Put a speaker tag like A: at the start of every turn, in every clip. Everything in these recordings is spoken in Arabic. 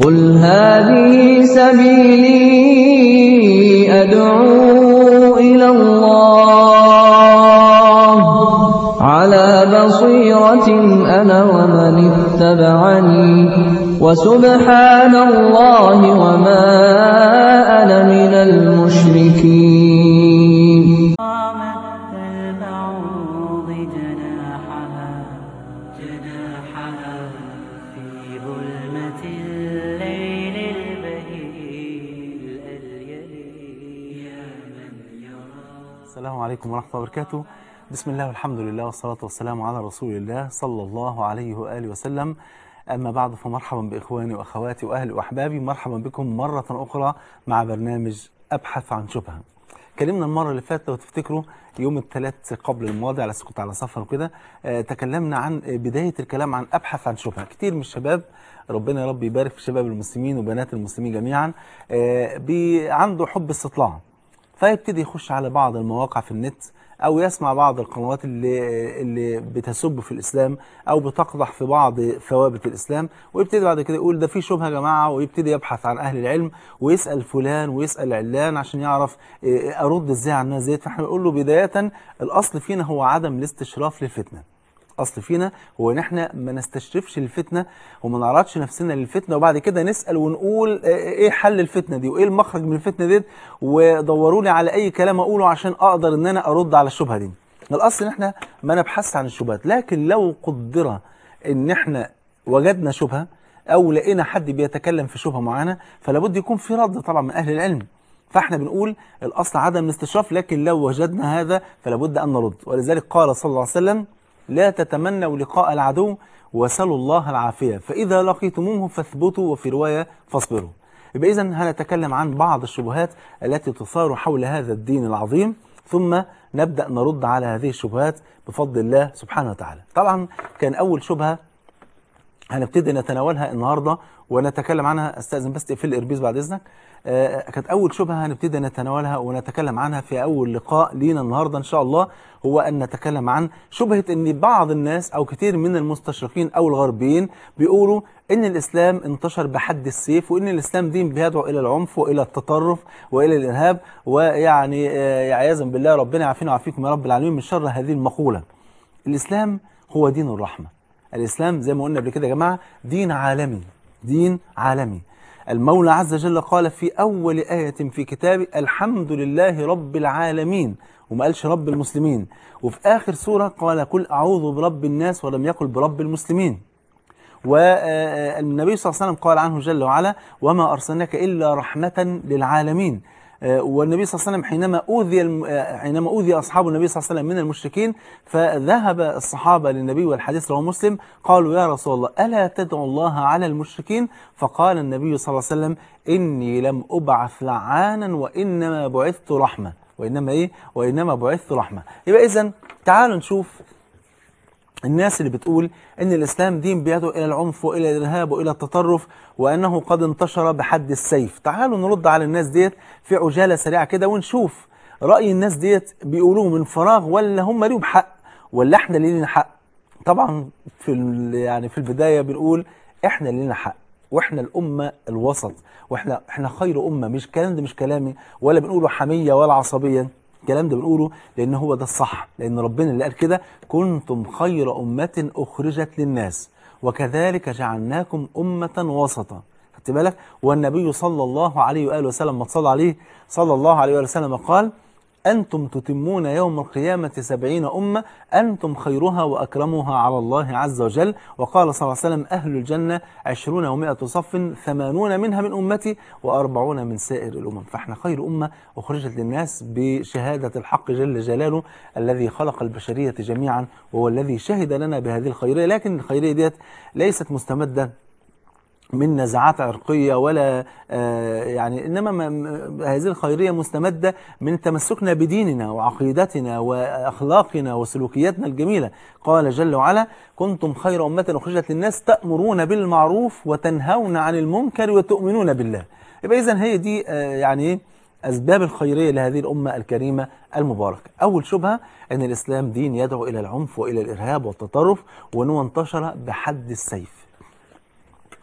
A: قُلْ هَٰذِهِ سَبِيلِي أَدْعُو إِلَى اللَّهِ ۚ عَلَىٰ بَصِيرَةٍ أَنَا وَمَنِ اتَّبَعَنِي ۖ وَسُبْحَانَ اللَّهِ وَمَا أَنَا مِنَ الْمُشْرِكِينَ.
B: السلام عليكم ورحمة الله وبركاته. بسم الله والحمد لله والصلاة والسلام على رسول الله صلى الله عليه وآله وسلم. أما بعد، فمرحبا بإخواني وأخواتي وأهلي وأحبابي، مرحبا بكم مرة أخرى مع برنامج أبحث عن شبهة. كلمنا المرة اللي فاتت لو تفتكروا يوم الثلاث قبل الماضي، على كنت على سفر وكده، تكلمنا عن بداية الكلام عن أبحث عن شبهة. كتير من الشباب، ربنا يا رب يبارك في شباب المسلمين وبنات المسلمين جميعا، عنده حب استطلاع، فيبتدي يخش على بعض المواقع في النت أو يسمع بعض القنوات اللي بتسب في الإسلام أو بتقدح في بعض ثوابت الإسلام، ويبتدي بعد كده يقول ده في شبهة يا جماعة، ويبتدي يبحث عن أهل العلم ويسأل فلان ويسأل علان عشان يعرف أرد إزاي على الناس ديت. فإحنا بنقول له بداية الأصل فينا هو عدم الاستشراف للفتنة. أصل فينا هو إن إحنا ما نستشرفش الفتنة وما نعرضش نفسنا للفتنة، وبعد كده نسأل ونقول إيه حل الفتنة دي وإيه المخرج من الفتنة دي، ودوروا لي على أي كلام أقوله عشان أقدر إن أنا أرد على الشبهة دي. الأصل إن إحنا ما نبحث عن الشبهات، لكن لو قدر إن إحنا وجدنا شبهة أو لقينا حد بيتكلم في شبهة معينة، فلا بد يكون في رد طبعا من أهل العلم. فاحنا بنقول الأصل عدم الاستشراف، لكن لو وجدنا هذا فلا بد أن نرد. ولذلك قال صلى الله عليه وسلم: لا تتمنوا لقاء العدو وسلوا الله العافية، فإذا لقيتموه فاثبتوا، وفي رواية فاصبروا. يبقى إذن هنتكلم عن بعض الشبهات التي تثار حول هذا الدين العظيم، ثم نبدأ نرد على هذه الشبهات بفضل الله سبحانه وتعالى. طبعا كان أول شبهة هنبتدي نتناولها النهاردة ونتكلم عنها، استأذن بس تقفل الإربيز بعد إذنك. كانت أول شبهة هنبتدي نتناولها ونتكلم عنها في أول لقاء لينا النهاردة إن شاء الله، هو أن نتكلم عن شبهة أن بعض الناس أو كتير من المستشرقين أو الغربيين بيقولوا أن الإسلام انتشر بحد السيف، وأن الإسلام دين بيدعو إلى العنف وإلى التطرف وإلى الإرهاب، ويعني عياذا بالله ربنا يعافينا ويعافيكم يا رب العالمين من شر هذه المقولة. الإسلام هو دين الرحمة. الإسلام زي ما قلنا قبل كده يا جماعة دين عالمي، دين عالمي. المولى عز وجل قال في أول آية في كتابه: الحمد لله رب العالمين، وما قالش رب المسلمين. وفي آخر سورة قال: قل أعوذ برب الناس، ولم يقل برب المسلمين. والنبي صلى الله عليه وسلم قال عنه جل وعلا: وما أرسلناك إلا رحمة للعالمين. والنبي صلى الله عليه وسلم حينما أوذي أصحاب النبي صلى الله عليه وسلم من المشركين، فذهب الصحابة للنبي، والحديث رواه مسلم، قالوا: يا رسول الله ألا تدعو الله على المشركين؟ فقال النبي صلى الله عليه وسلم: إني لم أبعث لعانا وإنما بعثت رحمة. وإنما بعثت رحمة. يبقى إذن تعالوا نشوف الناس اللي بتقول ان الاسلام دين بيدعو الى العنف والى الارهاب والى التطرف، وانه قد انتشر بحد السيف. تعالوا نرد على الناس ديت في عجالة سريعة كده، ونشوف رأي الناس ديت بيقولوه من فراغ، ولا هم ليهم حق، ولا احنا اللي لينا حق. طبعا في البداية بنقول احنا اللي لينا حق، واحنا الامة الوسط، واحنا خير امة. مش كلام ده مش كلامي، ولا بنقوله حمية ولا عصبية. الكلام ده بنقوله لأن هو ده الصح، لأن ربنا اللي قال كده: كنتم خير أمة أخرجت للناس وكذلك جعلناكم أمة وسطا. خدت بالك؟ والنبي صلى الله عليه وآله وسلم، ما تصلى عليه صلى الله عليه وآله وسلم، قال: أنتم تتمون يوم القيامة 70 أمة أنتم خيرها وأكرمها على الله عز وجل. وقال صلى الله عليه وسلم: أهل الجنة 20 و100 صف، 80 منها من أمتي و40 من سائر الأمم. فإحنا خير أمة أخرجت للناس بشهادة الحق جل جلاله الذي خلق البشرية جميعا، وهو الذي شهد لنا بهذه الخيرية. لكن الخيرية ديت ليست مستمدة من نزعات عرقية ولا إنما هذه الخيرية مستمدة من تمسكنا بديننا وعقيدتنا وأخلاقنا وسلوكياتنا الجميلة. قال جل وعلا: كنتم خير أمة أخرجت للناس تأمرون بالمعروف وتنهون عن المنكر وتؤمنون بالله. يبقى إذن هي دي أسباب الخيرية لهذه الأمة الكريمة المباركة. أول شبهة أن الإسلام دين يدعو إلى العنف وإلى الإرهاب والتطرف، وأنه انتشر بحد السيف.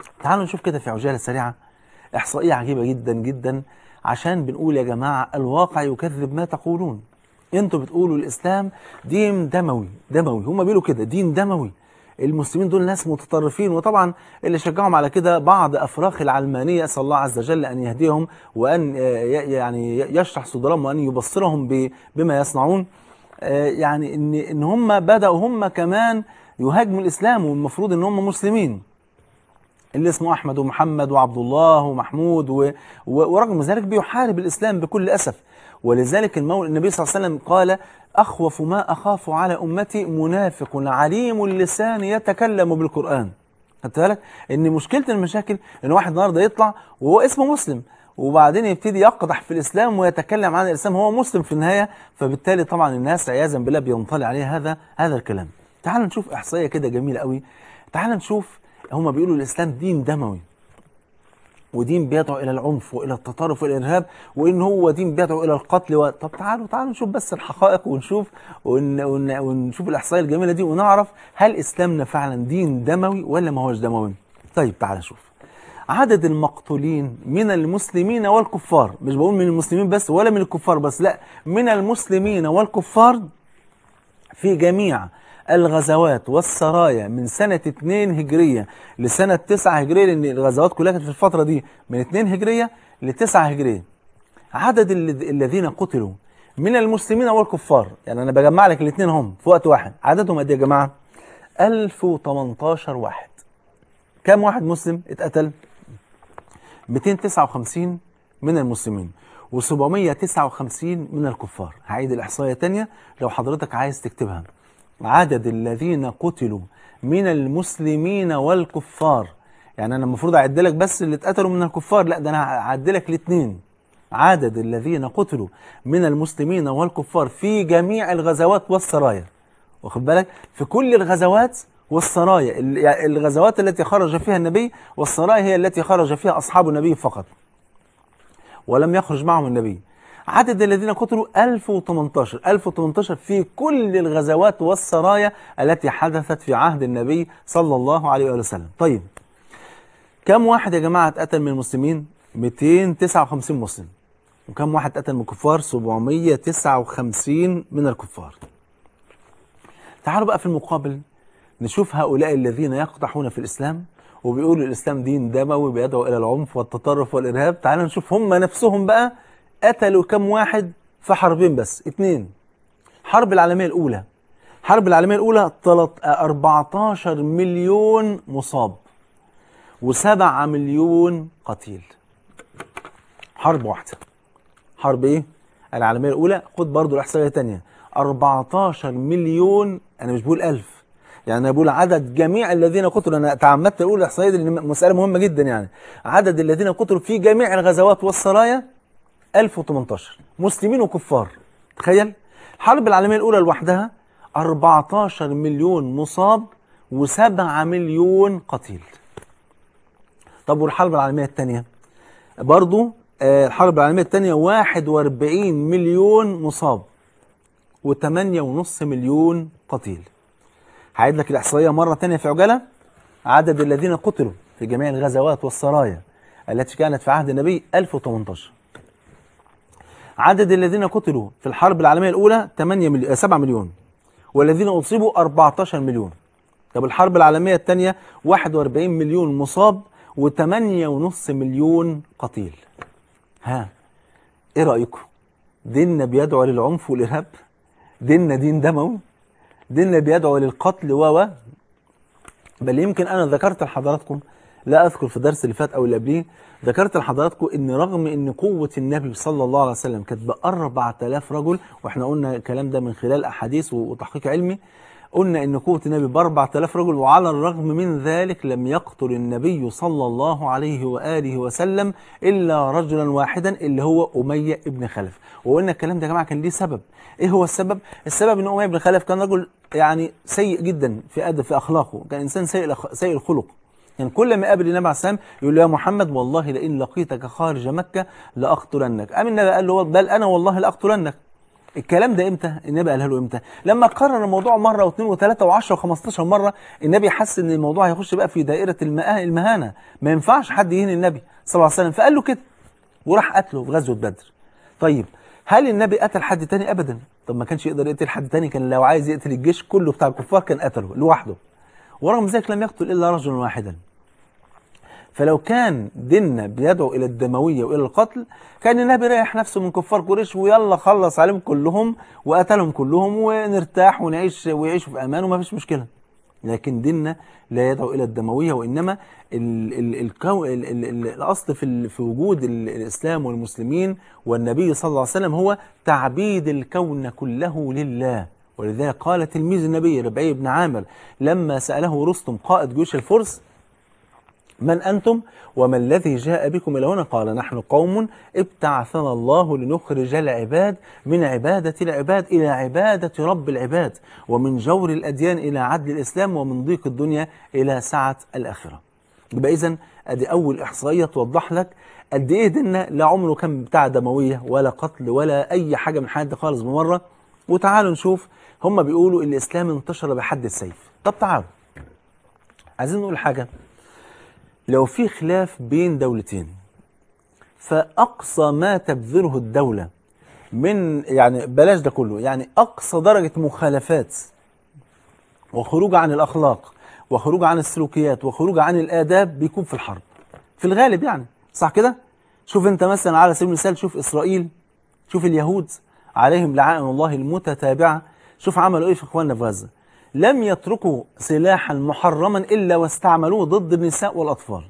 B: تعالوا نشوف كده في عجالة سريعة إحصائية عجيبة جدا جدا، عشان بنقول يا جماعة الواقع يكذب ما تقولون. انتوا بتقولوا الإسلام دين دموي دموي، هم بيقولوا كده دين دموي. المسلمين دول ناس متطرفين، وطبعا اللي شجعهم على كده بعض أفراخ العلمانية، أسأل الله عز وجل أن يهديهم وأن يعني يشرح صدورهم وأن يبصرهم بما يصنعون. يعني إن هم بدأوا هم كمان يهاجموا الإسلام، والمفروض إن هم مسلمين، اللي اسمه أحمد ومحمد وعبد الله ومحمود ورغم ذلك بيحارب الإسلام بكل أسف. ولذلك النبي صلى الله عليه وسلم قال: أخوف ما أخاف على أمتي منافق عليم اللسان يتكلم بالقرآن. خدت بالك إن مشكلة المشاكل إن واحد النهارده يطلع وهو اسمه مسلم، وبعدين يبتدي يقدح في الإسلام ويتكلم عن الإسلام، هو مسلم في النهاية، فبالتالي طبعا الناس عياذا بالله بينطلي عليه هذا الكلام. تعال نشوف إحصائية كده جميلة قوي. تعال نشوف، هما بيقولوا الإسلام دين دموي، ودين بيدعو إلى العنف وإلى التطرف وإلى الإرهاب، وإن هو دين بيدعو إلى القتل طب تعالوا نشوف بس الحقائق، ونشوف الإحصائية الجميلة دي، ونعرف هل إسلامنا فعلا دين دموي ولا ما هوش دموي. طيب تعال نشوف عدد المقتولين من المسلمين والكفار. مش بقول من المسلمين بس ولا من الكفار بس، لا، من المسلمين والكفار في جميع الغزوات والسرايا من سنة 2 هجرية لسنة 9 هجرية، لأن الغزوات كلها كانت في الفترة دي من 2 هجرية ل9 هجرية. عدد الذين قتلوا من المسلمين والكفار، يعني أنا بجمع لك الاثنين هم في وقت واحد، عددهم قد إيه يا جماعة؟ 1018 واحد. كم واحد مسلم اتقتل؟ 259 من المسلمين و759 من الكفار. هعيد الإحصائية تانية لو حضرتك عايز تكتبها. عدد الذين قتلوا من المسلمين والكفار، يعني أنا المفروض أعد لك بس اللي اتقتلوا من الكفار، لا ده أنا هعد لك الاثنين. عدد الذين قتلوا من المسلمين والكفار في جميع الغزوات والسرايا، واخد بالك؟ في كل الغزوات والسرايا، الغزوات التي خرج فيها النبي، والسرايا هي التي خرج فيها أصحاب النبي فقط ولم يخرج معهم النبي. عدد الذين قتلوا 1018 1018 في كل الغزوات والسرايا التي حدثت في عهد النبي صلى الله عليه وسلم. طيب كم واحد يا جماعة اتقتل من المسلمين؟ 259 مسلم. وكم واحد اتقتل من الكفار؟ 759 من الكفار. تعالوا بقى في المقابل نشوف هؤلاء الذين يقدحون في الإسلام وبيقولوا الإسلام دين دموي بيدعو إلى العنف والتطرف والإرهاب. تعالوا نشوف هم نفسهم بقى قتلوا كم واحد في حربين بس، 2. حرب العالمية الأولى، حرب العالمية الأولى 14 مليون مصاب و7 مليون قتيل. حرب واحدة. حرب إيه؟ العالمية الأولى. خد برضو الإحصائية تانية، 14 مليون، أنا مش بقول 1000، يعني أنا بقول عدد جميع الذين قتلوا. أنا تعمدت أقول الإحصائية دي لأن مسألة مهمة جدا. يعني عدد الذين قتلوا في جميع الغزوات والسرايا 1018 مسلمين وكفار. تخيل، الحرب العالمية الأولى لوحدها 14 مليون مصاب و7 مليون قتيل. طب والحرب العالمية الثانية برضو، الحرب العالمية الثانية 41 مليون مصاب و8.5 مليون قتيل. هعيد لك الإحصائية مرة ثانية في عجالة. عدد الذين قتلوا في جميع الغزوات والسرايا التي كانت في عهد النبي 1018. عدد الذين قتلوا في الحرب العالمية الأولى 7 مليون، والذين أصيبوا 14 مليون. طب الحرب العالمية الثانية 41 مليون مصاب و8.5 مليون قتيل. ها، إيه رأيكم؟ ديننا بيدعو للعنف والإرهاب؟ ديننا دين دموي؟ ديننا بيدعو للقتل بل يمكن أنا ذكرت لحضراتكم، لا أذكر في الدرس اللي فات أو اللي قبليه، ذكرت لحضراتكم إن رغم إن قوة النبي صلى الله عليه وسلم كانت ب4000 رجل، وإحنا قلنا الكلام ده من خلال أحاديث وتحقيق علمي، قلنا إن قوة النبي ب4000 رجل، وعلى الرغم من ذلك لم يقتل النبي صلى الله عليه وآله وسلم إلا رجلا واحدا اللي هو أمية بن خلف. وقلنا الكلام ده يا جماعة كان ليه سبب. إيه هو السبب؟ السبب إن أمية بن خلف كان رجل يعني سيء جدا في أدب، في أخلاقه، كان إنسان سيء الخلق. يعني كل ما قابل النبي عليه السلام يقول له يا محمد والله لئن لقيتك خارج مكة لأقتلنك. قام النبي قال له بل أنا والله لأقتلنك. الكلام ده امتى؟ النبي قالها له امتى؟ لما قرر الموضوع مره واثنين وثلاثه و10 و15 مره، النبي حس ان الموضوع هيخش بقى في دائره المهانه، ما ينفعش حد يهين النبي صلى الله عليه وسلم، فقال له كده وراح قتله في غزوه بدر. طيب هل النبي قتل حد تاني؟ ابدا. طب ما كانش يقدر يقتل حد تاني، كان لو عايز يقتل الجيش كله بتاع الكفار كان قتله لوحده، ورغم ذلك لم يقتل الا رجلا واحدا. فلو كان ديننا بيدعو الى الدمويه والى القتل، كان النبي ريح نفسه من كفار قريش ويلا خلص عليهم كلهم وقتلهم كلهم ونرتاح ونعيش ويعيشوا في امان وما فيش مشكله. لكن ديننا لا يدعو الى الدمويه، وانما الاصل في وجود الاسلام والمسلمين والنبي صلى الله عليه وسلم هو تعبيد الكون كله لله. ولذلك قال تلميذ النبي ربعي بن عامر لما ساله رستم قائد جيوش الفرس: من أنتم وما الذي جاء بكم إلى هنا؟ قال: نحن قوم ابتعثنا الله لنخرج العباد من عبادة العباد إلى عبادة رب العباد، ومن جور الأديان إلى عدل الإسلام، ومن ضيق الدنيا إلى سعة الآخرة. يبقى إذن أدي أول إحصائية توضح لك قد إيه ديننا لا عمره كان بتاع دموية ولا قتل ولا أي حاجة من حد خالص بمرة. وتعالوا نشوف، هم بيقولوا الإسلام انتشر بحد السيف. طب تعالوا عايزين نقول حاجة. لو في خلاف بين دولتين، فأقصى ما تبذله الدولة من يعني بلاش ده كله، يعني أقصى درجة مخالفات وخروج عن الأخلاق وخروج عن السلوكيات وخروج عن الآداب بيكون في الحرب في الغالب، يعني صح كده؟ شوف أنت مثلا على سبيل المثال، شوف إسرائيل، شوف اليهود عليهم لعائن الله المتتابعة، شوف عملوا إيه في إخواننا في غزة. لم يتركوا سلاحا محرما إلا واستعملوه ضد النساء والأطفال.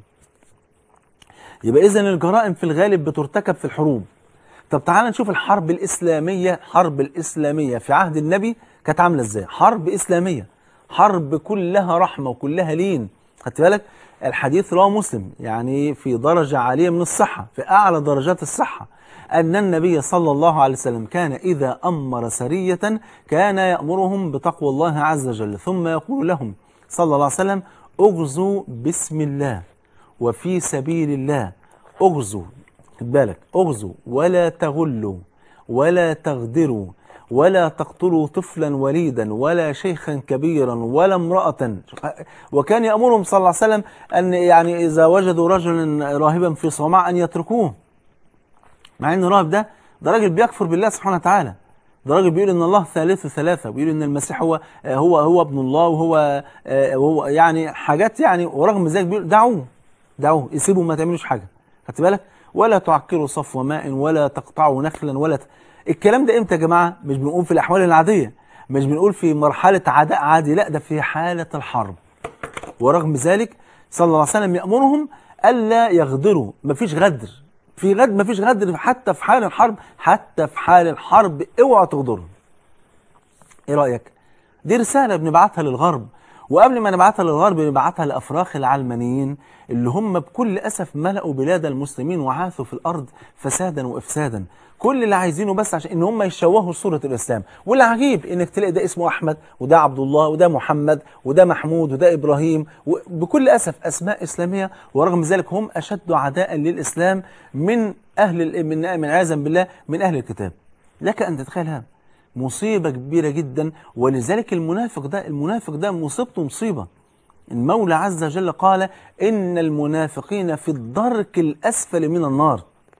B: يبقى إذن الجرائم في الغالب بترتكب في الحروب. طب تعال نشوف الحرب الإسلامية. الحرب الإسلامية في عهد النبي كانت عاملة إزاي؟ حرب إسلامية، حرب كلها رحمة وكلها لين. خدت بالك؟ الحديث رواه مسلم، يعني في درجة عالية من الصحة، في أعلى درجات الصحة، أن النبي صلى الله عليه وسلم كان إذا أمر سرية كان يأمرهم بتقوى الله عز وجل، ثم يقول لهم صلى الله عليه وسلم: اغزوا بسم الله وفي سبيل الله، اغزوا، خد بالك، اغزوا ولا تغلوا ولا تغدروا ولا تقتلوا طفلا وليدا ولا شيخا كبيرا ولا امرأة. وكان يأمرهم صلى الله عليه وسلم أن يعني إذا وجدوا رجلا راهبا في صومعة أن يتركوه، مع أن الراهب ده راجل بيكفر بالله سبحانه وتعالى، ده راجل بيقول ان الله ثالث ثلاثة، وبيقول ان المسيح هو ابن الله، وهو يعني حاجات يعني، ورغم ذلك بيقول دعوه يسيبوا، ما تعملوش حاجة. خدت بالك؟ ولا تعكروا صفو ماء ولا تقطعوا نخلا الكلام ده امتى يا جماعة؟ مش بنقول في الأحوال العادية، مش بنقول في مرحلة عداء عادي، لا ده في حالة الحرب. ورغم ذلك صلى الله عليه وسلم يأمرهم ألا يغدروا، مفيش غدر، مفيش غدر حتى في حال الحرب، حتى في حال الحرب اوعى تغدروا. ايه رأيك؟ دي رسالة بنبعتها للغرب، وقبل ما نبعتها للغرب نبعتها لأفراخ العلمانيين اللي هم بكل أسف ملأوا بلاد المسلمين وعاثوا في الأرض فسادا وإفسادا. كل اللي عايزينه بس عشان ان هم يشوهوا صورة الإسلام. والعجيب انك تلاقي ده اسمه أحمد وده عبد الله وده محمد وده محمود وده إبراهيم، بكل أسف أسماء إسلامية، ورغم ذلك هم أشد عداء للإسلام من عياذا بالله من أهل الكتاب. لك أن تتخيل هذا مصيبة كبيرة جدا. ولذلك المنافق ده مصيبته مصيبة. المولى عز وجل قال: إن المنافقين في الدرك الأسفل من النار.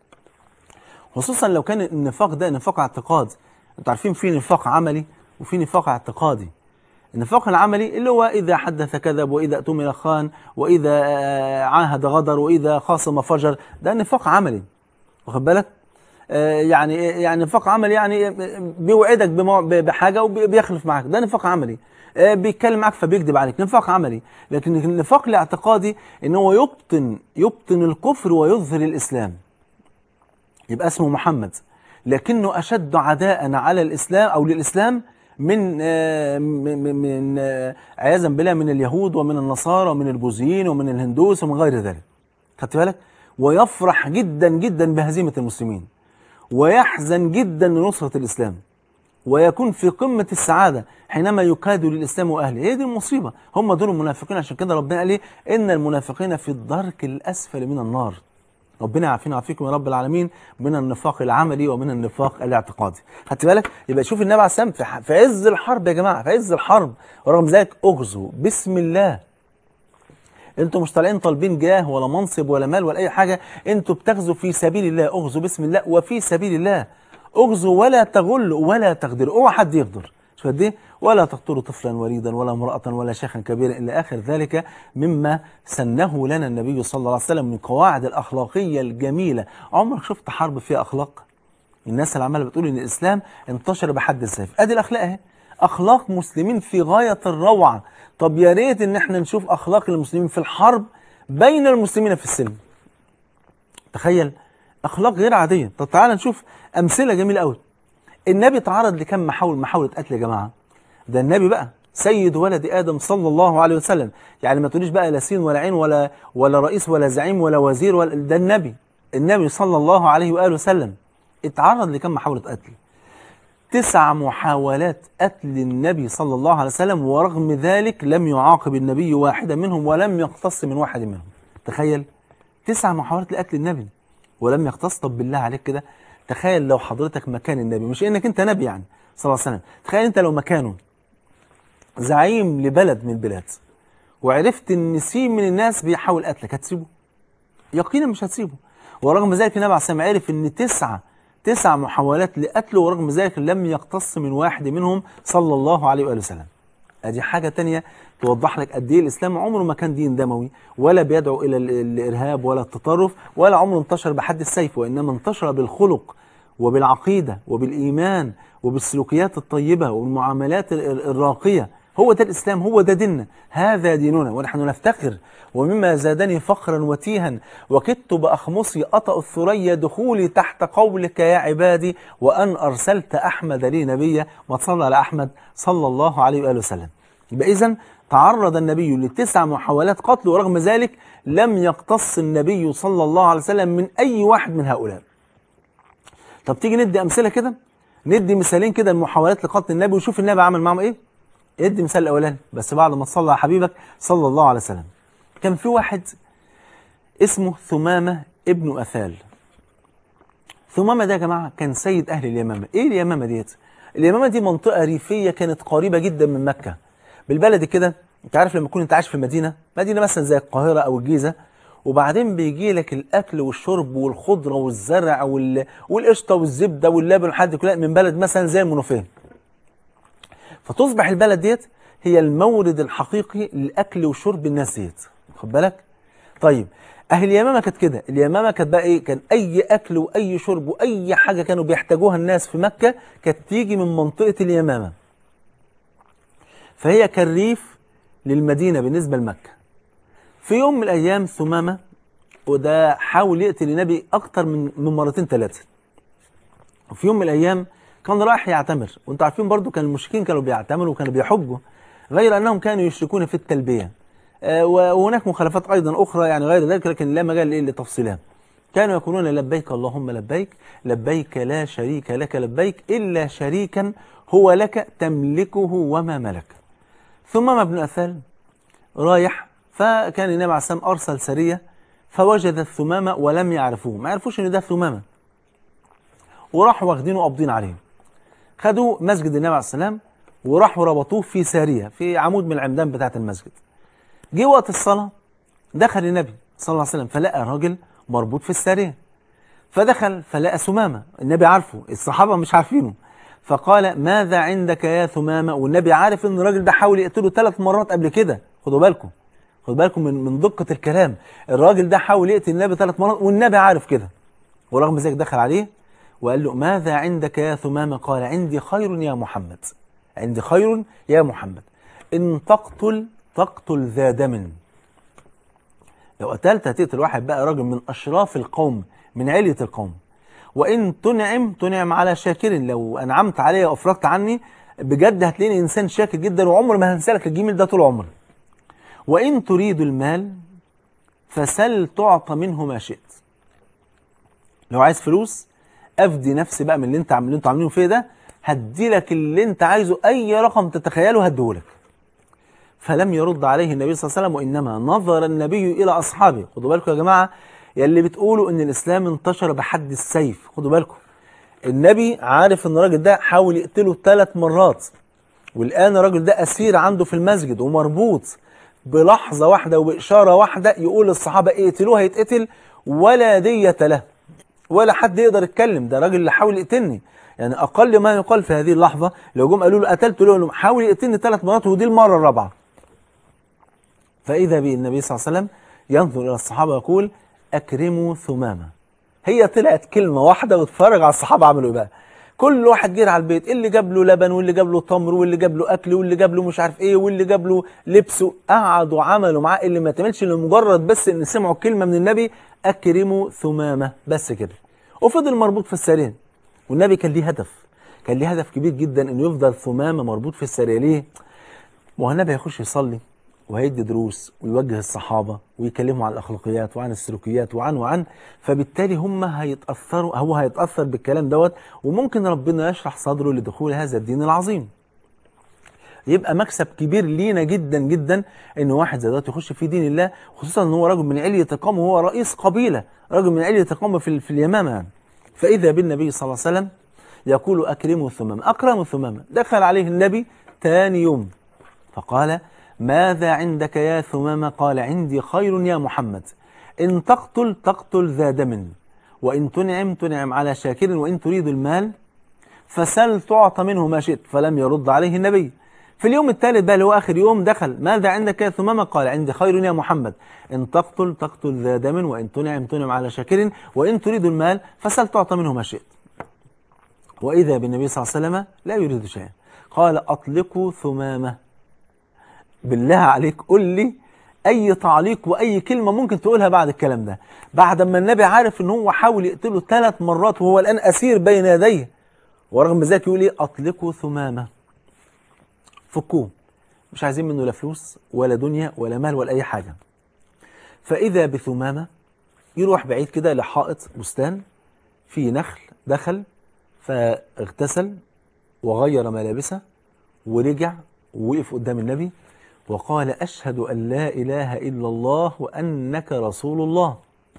B: خصوصا لو كان النفاق ده نفاق اعتقاد. انتوا عارفين في نفاق عملي وفي نفاق اعتقادي. النفاق العملي اللي هو إذا حدث كذب، وإذا اؤتمن خان، وإذا عاهد غدر، وإذا خاصم فجر، ده نفاق عملي. واخد بالك؟ يعني نفاق عملي، يعني بيوعدك بحاجة وبيخلف معاك، ده نفاق عملي. بيتكلم معاك فبيكذب عليك، نفاق عملي. لكن النفاق الاعتقادي ان هو يبطن الكفر ويظهر الإسلام، يبقى اسمه محمد، لكنه أشد عداء على الإسلام أو للإسلام من عياذا بالله من اليهود ومن النصارى ومن البوذيين ومن الهندوس ومن غير ذلك. خدت بالك؟ ويفرح جدا جدا بهزيمة المسلمين، ويحزن جدا لنصرة الإسلام، ويكون في قمة السعادة حينما يكاد للإسلام وأهله. هي دي المصيبة، هم دول المنافقين. عشان كده ربنا قال إيه؟ إن المنافقين في الدرك الأسفل من النار. ربنا يعافينا ويعافيكم يا رب العالمين من النفاق العملي ومن النفاق الاعتقادي. خدت بالك؟ يبقى شوف النبي عليه السلام في عز الحرب يا جماعه، في عز الحرب، ورغم ذلك اغزوا بسم الله. انتوا مش طالعين طالبين جاه ولا منصب ولا مال ولا اي حاجه، انتوا بتغزوا في سبيل الله. اغزوا بسم الله وفي سبيل الله. اغزوا ولا تغلوا ولا تغدروا، اوعى حد يغدر. شوف قد ايه؟ ولا تقتلوا طفلا وليدا ولا امراه ولا شيخا كبيرا الى اخر ذلك مما سنه لنا النبي صلى الله عليه وسلم من قواعد الاخلاقيه الجميله. عمرك شفت حرب فيها اخلاق؟ الناس اللي عماله بتقول ان الاسلام انتشر بحد السيف، ادي الاخلاق اهي، اخلاق مسلمين في غايه الروعه. طب يا ريت ان احنا نشوف اخلاق المسلمين في الحرب بين المسلمين في السلم. تخيل، اخلاق غير عاديه. طب تعال نشوف امثله جميله قوي. النبي تعرض لكم محاوله قتل يا جماعه. ده النبي بقى سيد ولد ادم صلى الله عليه وسلم، يعني ما تقوليش بقى لا سين ولا عين ولا رئيس ولا زعيم ولا وزير ولا، ده النبي صلى الله عليه واله وسلم اتعرض لكم محاوله قتل. 9 محاولات قتل النبي صلى الله عليه وسلم، ورغم ذلك لم يعاقب النبي واحدا منهم ولم يقتص من واحد منهم. تخيل، 9 محاولات لقتل النبي ولم يقتص. طب بالله عليك كده تخيل لو حضرتك مكان النبي، مش انك انت نبي يعني صلى الله عليه وسلم، تخيل انت لو مكانه زعيم لبلد من البلاد وعرفت ان سين من الناس بيحاول قتلك، هتسيبه؟ يقينا مش هتسيبه. ورغم ذلك النبي عليه الصلاه والسلام عرف ان 9 محاولات لقتله، ورغم ذلك لم يقتص من واحد منهم صلى الله عليه وآله وسلم. ادي حاجة تانية توضح لك قد ايه الاسلام عمره ما كان دين دموي، ولا بيدعو الى الارهاب ولا التطرف، ولا عمره انتشر بحد السيف، وانما انتشر بالخلق وبالعقيدة وبالايمان وبالسلوكيات الطيبة والمعاملات الراقية. هو ده الاسلام، هو ده ديننا، هذا ديننا ونحن نفتخر. ومما زادني فخرا وتيها وكدت بأخمصي أطأ الثريا دخولي تحت قولك يا عبادي وأن أرسلت أحمد لي نبيا. ما تصلى على أحمد صلى الله عليه وآله وسلم. يبقى إذن تعرض النبي ل9 محاولات قتل، ورغم ذلك لم يقتص النبي صلى الله عليه وسلم من أي واحد من هؤلاء. طب تيجي ندي أمثلة كده، ندي مثالين كده المحاولات لقتل النبي وشوف النبي عمل معهم إيه. ادي مثال الأولاني بس بعد ما تصلى على حبيبك صلى الله عليه وسلم. كان في واحد اسمه ثمامة ابن أثال. ثمامة ده يا جماعة كان سيد أهل اليمامة. إيه اليمامة ديت؟ اليمامة دي منطقة ريفية كانت قريبة جدا من مكة. بالبلد كده، أنت عارف لما تكون أنت عايش في مدينة مثلا زي القاهرة أو الجيزة، وبعدين بيجي لك الأكل والشرب والخضرة والزرع والقشطة والزبدة واللبن والحاجات كلها من بلد مثلا زي المنوفية. فتصبح البلد ديت هي المورد الحقيقي للأكل وشرب الناس ديت. خد بالك؟ طيب اهل اليمامه كانت كده، اليمامه كانت بقى ايه؟ كان اي اكل واي شرب واي حاجه كانوا بيحتاجوها الناس في مكه كانت تيجي من منطقه اليمامه. فهي كالريف للمدينه بالنسبه لمكه. في يوم من الايام ثمامه وده حاول يقتل النبي اكتر من مرتين 3. وفي يوم من الايام كان رايح يعتمر، وانتوا عارفين برضو كان المشركين كانوا بيعتمروا وكانوا بيحجوا، غير انهم كانوا يشركون في التلبيه. وهناك مخالفات أيضا أخرى يعني غير ذلك، لكن لا مجال لتفصيلها. كانوا يقولون لبيك اللهم لبيك، لبيك لا شريك لك لبيك إلا شريكا هو لك تملكه وما ملك. ثمامة بن أثال رايح، فكان النبي عليه السلام أرسل سرية فوجد الثمامة ولم يعرفوه، ما يعرفوش إن ده ثمامة، وراحوا واخدينه وقابضين عليه. خدوه مسجد النبي عليه السلام وراحوا ربطوه في سارية في عمود من العمدان بتاعة المسجد. جه وقت الصلاة دخل النبي صلى الله عليه وسلم فلقى راجل مربوط في السارية، فدخل فلقى ثمامة. النبي عارفه، الصحابة مش عارفينه، فقال ماذا عندك يا ثمامة؟ والنبي عارف ان الراجل ده حاول يقتله 3 مرات قبل كده. خدوا بالكم من دقة الكلام. الراجل ده حاول يقتل النبي 3 مرات والنبي عارف كده، ورغم ذلك دخل عليه وقال له ماذا عندك يا ثمامة؟ قال عندي خير يا محمد، عندي خير يا محمد، إن تقتل ذا دم. لو قتلت هتقتل واحد بقى راجل من أشراف القوم من علية القوم. وإن تنعم على شاكر، لو أنعمت علي وأفرجت عني بجد هتلاقيني إنسان شاكر جدا وعمر ما هنسالك الجميل ده طول عمري. وإن تريد المال فسل تعطى منه ما شئت. لو عايز فلوس أفدي نفسي بقى من اللي انتوا عاملينه فيه ده، هدي لك اللي انت عايزه، أي رقم تتخيله هديهولك. فلم يرد عليه النبي صلى الله عليه وسلم، وإنما نظر النبي إلى أصحابه. خدوا بالكم يا جماعة، يلي بتقولوا ان الاسلام انتشر بحد السيف، خدوا بالكم، النبي عارف ان الراجل ده حاول يقتله 3 مرات، والان الراجل ده اسير عنده في المسجد ومربوط، بلحظة واحدة وبإشارة واحدة يقول للصحابة اقتلوه هيتقتل ولا دية له، ولا حد يقدر يتكلم، ده راجل اللي حاول يقتلني. يعني أقل ما يقال في هذه اللحظة لو جم قالوا له قتلته، له حاول يقتلني 3 مرات ودي المرة الرابعة. فإذا بالنبي صلى الله عليه وسلم ينظر إلى الصحابة ويقول أكرموا ثمامة. هي طلعت كلمة واحدة واتفرج على الصحابة عملوا إيه بقى. كل واحد جري على البيت، اللي جاب له لبن واللي جاب له تمر واللي جاب له اكل واللي جاب له مش عارف ايه واللي جاب له لبس، قعدوا عملوا معاه اللي ما تعملش لمجرد بس ان سمعوا كلمه من النبي اكرموا ثمامه، بس كده. وفضل مربوط في السرير، والنبي كان ليه هدف، كان ليه هدف كبير جدا انه يفضل ثمامه مربوط في السرير. ليه؟ ما هو النبي هيخش يصلي وهيدي دروس ويوجه الصحابة ويكلمهم عن الأخلاقيات وعن السلوكيات وعن فبالتالي هم هيتأثروا، هو هيتأثر بالكلام دوت، وممكن ربنا يشرح صدره لدخول هذا الدين العظيم. يبقى مكسب كبير لينا جدا جدا ان واحد زي دوت يخش في دين الله، خصوصا ان هو راجل من علية قومه وهو رئيس قبيلة، راجل من علية قومه في اليمامة يعني. فإذا بالنبي صلى الله عليه وسلم يقول أكرموا ثمامة، أكرموا ثمامة. دخل عليه النبي ثاني يوم فقال ماذا عندك يا ثمامة؟ قال عندي خير يا محمد، إن تقتل ذا دم، وإن تنعم على شاكر، وإن تريد المال فسل تعطى منه ما شئت. فلم يرد عليه النبي. في اليوم الثالث بقى اللي هو آخر يوم دخل، ماذا عندك يا ثمامة؟ قال عندي خير يا محمد، إن تقتل ذا دم، وإن تنعم على شاكر، وإن تريد المال فسل تعطى منه ما شئت. وإذا بالنبي صلى الله عليه وسلم لا يريد شيئا، قال أطلقوا ثمامة. بالله عليك قل لي أي تعليق وأي كلمة ممكن تقولها بعد الكلام ده، بعد ما النبي عارف إن هو حاول يقتله 3 مرات وهو الآن أسير بين يديه، ورغم ذلك يقول إيه؟ أطلقوا ثمامة، فكوه، مش عايزين منه لا فلوس ولا دنيا ولا مال ولا أي حاجة. فإذا بثمامة يروح بعيد كده لحائط بستان فيه نخل، دخل فاغتسل وغير ملابسه ورجع ووقف قدام النبي وقال أشهد أن لا إله إلا الله وأنك رسول الله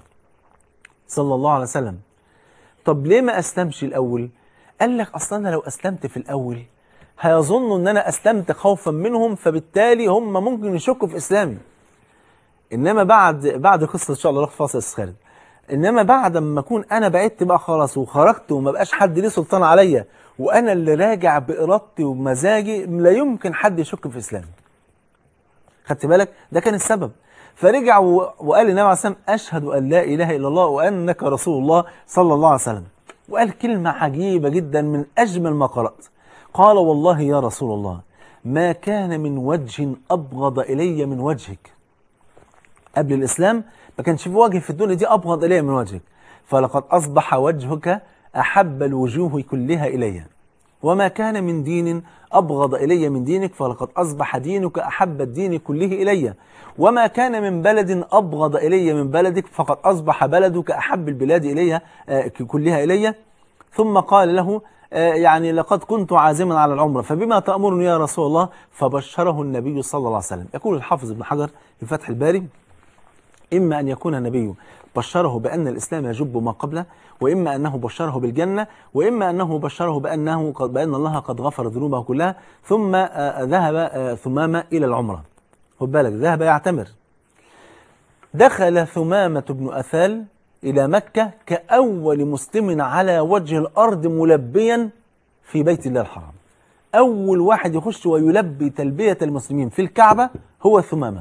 B: صلى الله عليه وسلم. طب ليه ما أسلمش الأول؟ قال لك أصلا أنا لو أسلمت في الأول هيظنوا أن أنا أسلمت خوفا منهم، فبالتالي هم ممكن يشكوا في إسلامي. إنما بعد قصة إن شاء الله فاصل استخارج، إنما بعد ما أكون أنا بعدت بقى خلاص وخرجت وما بقاش حد ليه سلطان عليا وأنا اللي راجع بإرادتي وبمزاجي، لا يمكن حد يشك في إسلامي. خدت بالك؟ ده كان السبب. فرجع وقال للنبي عليه الصلاة والسلام أشهد أن لا إله إلا الله وأنك رسول الله صلى الله عليه وسلم. وقال كلمة عجيبة جدا من أجمل ما قرأت، قال والله يا رسول الله ما كان من وجه أبغض إلي من وجهك. قبل الإسلام ما كانش في وجه في الدنيا دي أبغض إلي من وجهك، فلقد أصبح وجهك أحب الوجوه كلها إلي، وما كان من دين أبغض إلي من دينك، فلقد أصبح دينك أحب الدين كله إلي، وما كان من بلد أبغض إلي من بلدك، فقد أصبح بلدك أحب البلاد إلي كلها إلي. ثم قال له يعني لقد كنت عازما على العمرة فبما تأمرني يا رسول الله؟ فبشره النبي صلى الله عليه وسلم. يقول الحافظ ابن حجر في فتح الباري إما أن يكون النبي بشره بأن الإسلام يجب ما قبله، وإما أنه بشره بالجنة، وإما أنه بشره بأن الله قد غفر ذنوبه كلها. ثم ذهب ثمامة إلى العمرة. خد بالك، ذهب يعتمر. دخل ثمامة بن أثال إلى مكة كأول مسلم على وجه الأرض ملبيا في بيت الله الحرام. أول واحد يخش ويلبي تلبية المسلمين في الكعبة هو ثمامة.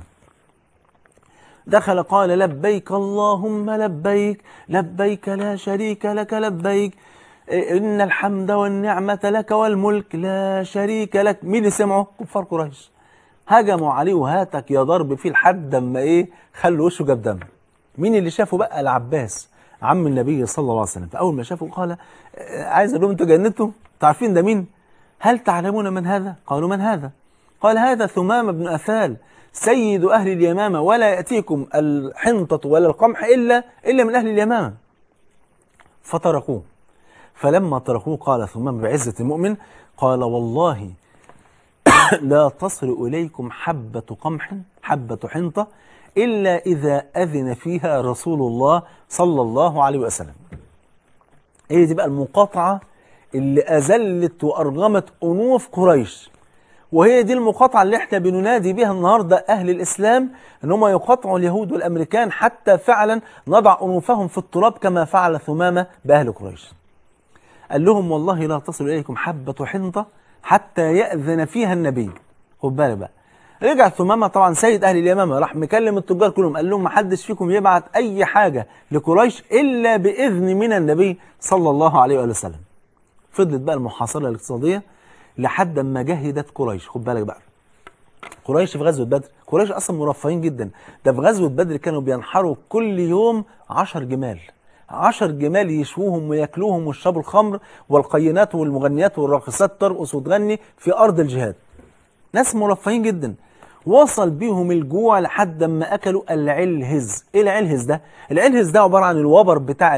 B: دخل قال لبيك اللهم لبيك، لبيك لا شريك لك لبيك، إن الحمد والنعمة لك والملك لا شريك لك. مين اللي سمعه؟ كفار قريش هجموا عليه وهاتك يا ضرب فيه لحد ما إيه خلوا وشه جاب دم. مين اللي شافه بقى؟ العباس عم النبي صلى الله عليه وسلم. فأول ما شافه قال عايز أقول لهم أنتوا جنتوا؟ تعرفين ده مين؟ هل تعلمون من هذا؟ قالوا من هذا؟ قال هذا ثمامة بن أثال سيد أهل اليمامة، ولا يأتيكم الحنطة ولا القمح إلا من أهل اليمامة. فتركوه. فلما تركوه قال ثمامة بعزة المؤمن قال والله لا تصل إليكم حبة قمح حبة حنطة إلا إذا أذن فيها رسول الله صلى الله عليه وسلم. هي دي بقى المقاطعة اللي أذلت وأرغمت أنوف قريش، وهي دي المقاطعة اللي احنا بننادي بها النهاردة أهل الإسلام، ان هم يقاطعوا اليهود والأمريكان حتى فعلا نضع أنوفهم في التراب كما فعل ثمامة بأهل قريش. قال لهم والله لا تصل إليكم حبة حنطة حتى يأذن فيها النبي. خد بالك بقى، رجع ثمامة طبعا سيد أهل اليمامة، راح مكلم التجار كلهم قال لهم ما حدش فيكم يبعت أي حاجة لقريش إلا بإذن من النبي صلى الله عليه وآله وسلم. فضلت بقى المحاصرة الاقتصادية لحد ما جهدت قريش. خد بالك بقى، قريش في غزوة بدر، قريش أصلا مرفهين جدا، ده في غزوة بدر كانوا بينحروا كل يوم 10 جمال، 10 جمال يشووهم وياكلوهم ويشربوا الخمر، والقينات والمغنيات والراقصات ترقص وتغني في أرض الجهاد. ناس مرفهين جدا. وصل بيهم الجوع لحد ما أكلوا العلهز. إيه العلهز ده؟ العلهز ده عبارة عن الوبر بتاع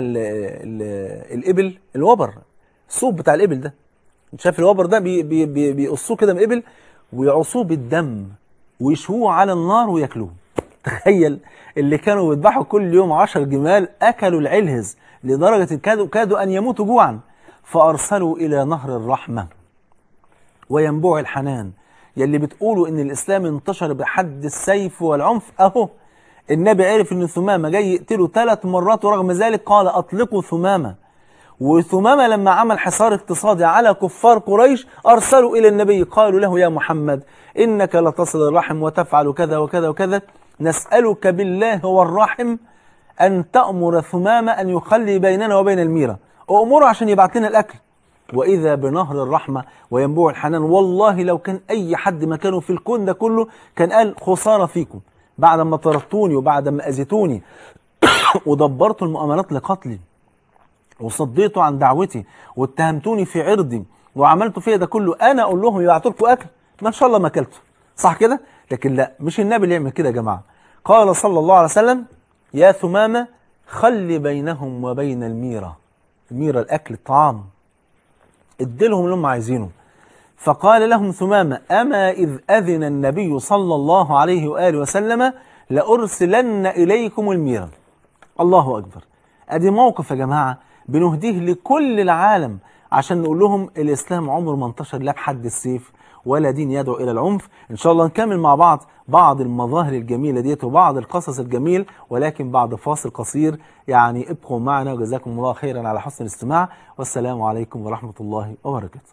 B: الإبل، الوبر الصوب بتاع الإبل ده. انت شايف الوبر ده بيقصوه كده من الإبل ويعصوه بالدم ويشووه على النار وياكلوه. تخيل، اللي كانوا بيذبحوا كل يوم 10 جمال أكلوا العلهز لدرجة كادوا أن يموتوا جوعا، فأرسلوا إلى نهر الرحمة وينبوع الحنان. يلي بتقولوا ان الاسلام انتشر بحد السيف والعنف، اهو النبي عرف ان ثمامة جاي يقتله 3 مرات ورغم ذلك قال اطلقوا ثمامة. وثمامة لما عمل حصار اقتصادي على كفار قريش ارسلوا الى النبي قالوا له يا محمد انك لتصل الرحم وتفعل كذا وكذا وكذا، نسألك بالله والرحم ان تأمر ثمامة ان يخلي بيننا وبين الميرة، أمره عشان يبعت لنا الاكل. وإذا بنهر الرحمة وينبوع الحنان. والله لو كان أي حد مكانه في الكون ده كله كان قال خسارة فيكم بعد ما طردتوني وبعد ما أذيتوني ودبرتوا المؤامرات لقتلي وصديتوا عن دعوتي واتهمتوني في عرضي وعملتوا فيا ده كله، أنا أقول لهم يبعتوا لكم أكل ما إن شاء الله ما أكلته، صح كده؟ لكن لا، مش النبي اللي يعمل كده يا جماعة. قال صلى الله عليه وسلم يا ثمامة خلي بينهم وبين الميرة. الميرة الأكل الطعام، اديلهم اللي هم عايزينه. فقال لهم ثمامة أما إذ أذن النبي صلى الله عليه وآله وسلم لأرسلن إليكم الميرة. الله أكبر. أدي موقف يا جماعة بنهديه لكل العالم عشان نقول لهم الإسلام عمره ما انتشر لا بحد السيف ولا دين يدعو إلى العنف. إن شاء الله نكمل مع بعض المظاهر الجميلة ديت وبعض القصص الجميل، ولكن بعد فاصل قصير. يعني ابقوا معنا وجزاكم الله خيرا على حسن الاستماع، والسلام عليكم ورحمة الله وبركاته.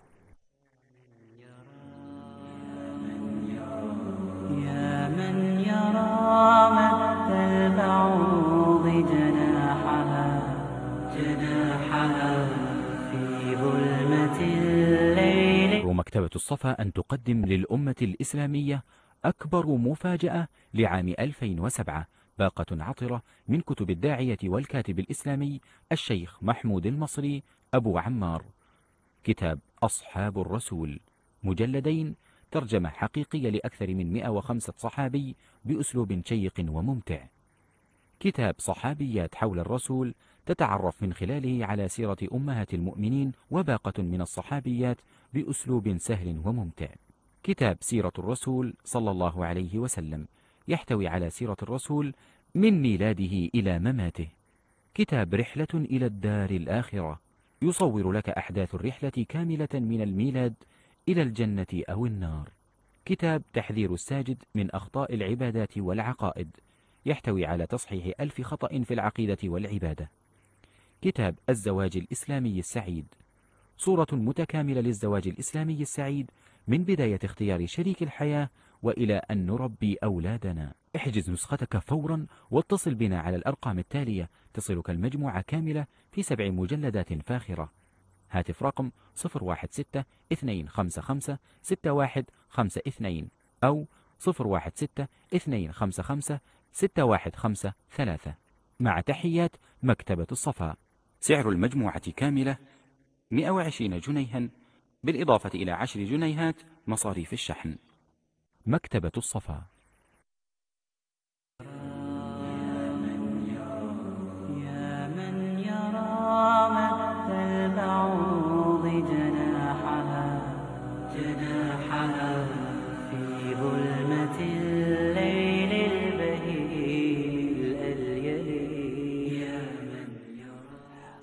C: يا من يرى مد البعوض جناحها في ظلمة الليل.
D: مكتبة الصفا أن تقدم للأمة الإسلامية أكبر مفاجأة لعام 2007، باقة عطرة من كتب الداعية والكاتب الإسلامي الشيخ محمود المصري أبو عمار. كتاب أصحاب الرسول، مجلدين، ترجمة حقيقية لأكثر من 105 صحابي بأسلوب شيق وممتع. كتاب صحابيات حول الرسول، تتعرف من خلاله على سيرة أمهات المؤمنين وباقة من الصحابيات بأسلوب سهل وممتع. كتاب سيرة الرسول صلى الله عليه وسلم، يحتوي على سيرة الرسول من ميلاده إلى مماته. كتاب رحلة إلى الدار الآخرة، يصور لك أحداث الرحلة كاملة من الميلاد إلى الجنة أو النار. كتاب تحذير الساجد من أخطاء العبادات والعقائد، يحتوي على تصحيح 1000 خطأ في العقيدة والعبادة. كتاب الزواج الإسلامي السعيد، صورة متكاملة للزواج الإسلامي السعيد من بداية اختيار شريك الحياة وإلى أن نربي أولادنا. احجز نسختك فورا واتصل بنا على الأرقام التالية تصلك المجموعة كاملة في 7 مجلدات فاخرة. هاتف رقم 016-255-6152 أو 016-255-6153. مع تحيات مكتبة الصفا. سعر المجموعة كاملة 120 جنيها بالإضافة إلى 10 جنيهات مصاريف الشحن. مكتبة الصفا.
C: يا من يرى مد البعوض جناحها في ظلمة الليل البهيم.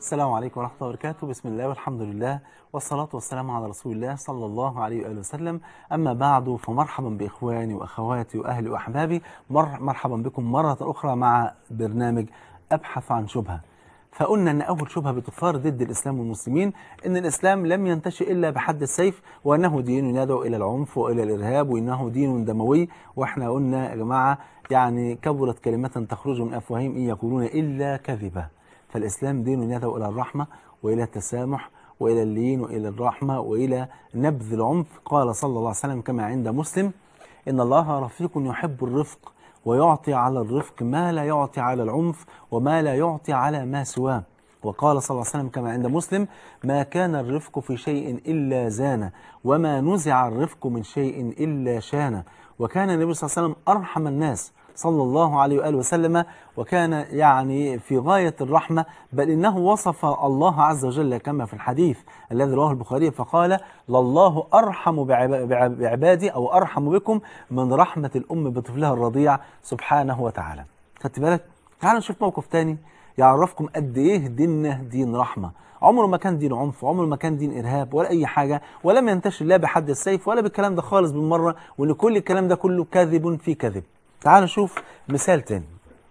B: السلام عليكم ورحمة الله وبركاته. بسم الله والحمد لله والصلاة والسلام على رسول الله صلى الله عليه وآله وسلم. أما بعد، فمرحبا بإخواني وأخواتي وأهلي وأحبابي، مرحبا بكم مرة أخرى مع برنامج أبحث عن شبهة. فقلنا أن أول شبهة بتثار ضد الإسلام والمسلمين أن الإسلام لم ينتشئ إلا بحد السيف، وأنه دين يدعو إلى العنف وإلى الإرهاب، وأنه دين دموي. وإحنا قلنا يا جماعة يعني كبرت كلمة تخرج من أفواههم إن يقولون إلا كذبة. فالإسلام دين يدعو إلى الرحمة وإلى التسامح وإلى اللين وإلى الرحمة وإلى نبذ العنف. قال صلى الله عليه وسلم كما عند مسلم: إن الله رفيق يحب الرفق، ويعطي على الرفق ما لا يعطي على العنف وما لا يعطي على ما سواه. وقال صلى الله عليه وسلم كما عند مسلم: ما كان الرفق في شيء إلا زانه، وما نزع الرفق من شيء إلا شانه. وكان النبي صلى الله عليه وسلم أرحم الناس صلى الله عليه وآله وسلم، وكان يعني في غاية الرحمة، بل إنه وصف الله عز وجل كما في الحديث الذي رواه البخاري فقال: لله أرحم بعبادي أو أرحم بكم من رحمة الأم بطفلها الرضيع سبحانه وتعالى. خدت بالك؟ تعالوا نشوف موقف تاني يعرفكم قد إيه ديننا دين رحمة. عمره ما كان دين عنف، عمره ما كان دين إرهاب ولا أي حاجة، ولم ينتشر لا بحد السيف ولا بالكلام ده خالص بالمرة، وإن كل الكلام ده كله كاذب في كذب. تعالوا نشوف مثال تاني.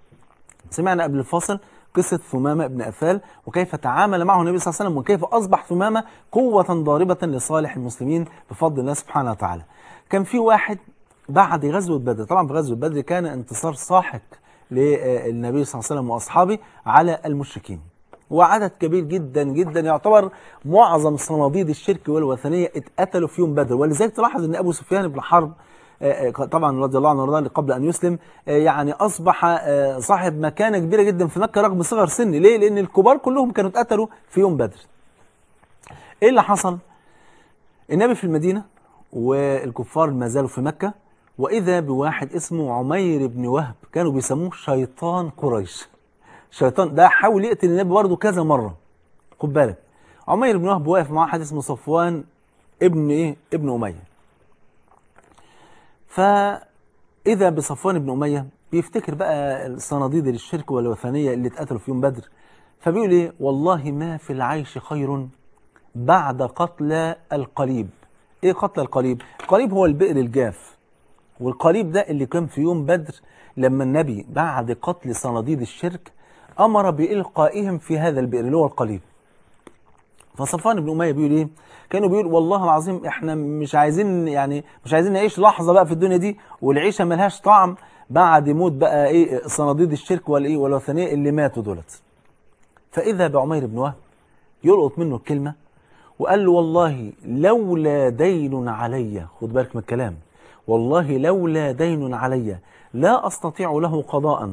B: سمعنا قبل الفاصل قصة ثمامة بن أثال، وكيف تعامل معه النبي صلى الله عليه وسلم، وكيف أصبح ثمامة قوة ضاربة لصالح المسلمين بفضل الله سبحانه وتعالى. كان في واحد بعد غزوة بدر، طبعا في غزوة بدر كان انتصار ساحق للنبي صلى الله عليه وسلم وأصحابه على المشركين، وعدد كبير جدا جدا، يعتبر معظم صناديد الشرك والوثنية اتقتلوا في يوم بدر. ولذلك تلاحظ أن أبو سفيان بن حرب طبعا رضي الله عنه وارضاه قبل أن يسلم يعني أصبح صاحب مكانة كبيرة جدا في مكة رغم صغر سنه. ليه؟ لأن الكبار كلهم كانوا اتقتلوا في يوم بدر. إيه اللي حصل؟ النبي في المدينة والكفار ما زالوا في مكة، وإذا بواحد اسمه عمير بن وهب، كانوا بيسموه شيطان قريش. شيطان ده حاول يقتل النبي برضه كذا مرة. خد بالك، عمير بن وهب واقف مع واحد اسمه صفوان ابن أمية. فإذا بصفوان بن أمية بيفتكر بقى الصناديد للشرك والوثنية اللي اتقتلوا في يوم بدر، فبيقول إيه: والله ما في العيش خير بعد قتل القليب. إيه قتل القليب؟ القليب هو البئر الجاف، والقليب ده اللي كان في يوم بدر لما النبي بعد قتل صناديد الشرك أمر بإلقائهم في هذا البئر اللي هو القليب. فصفوان بن أمية بيقول إيه؟ كانوا بيقول: والله العظيم إحنا مش عايزين نعيش لحظة بقى في الدنيا دي والعيشة ملهاش طعم بعد موت بقى إيه صناديد الشرك والوثنية اللي ماتوا دولت. فإذا بعمير بن وهب يلقط منه الكلمة وقال له: والله لولا دين علي، خد بالك من الكلام، والله لولا دين علي لا أستطيع له قضاء،